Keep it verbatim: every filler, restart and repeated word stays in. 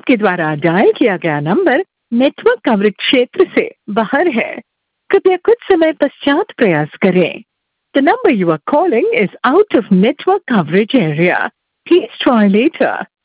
आपके द्वारा डायल किया गया नंबर नेटवर्क कवरेज क्षेत्र से बाहर है। कृपया कुछ समय पश्चात प्रयास करें। The number you are calling is out of network coverage area. Please try later.